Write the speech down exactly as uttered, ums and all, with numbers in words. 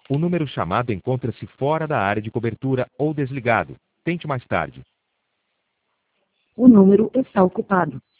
O número chamado encontra-se fora da área de cobertura ou desligado. Tente mais tarde. O número está ocupado.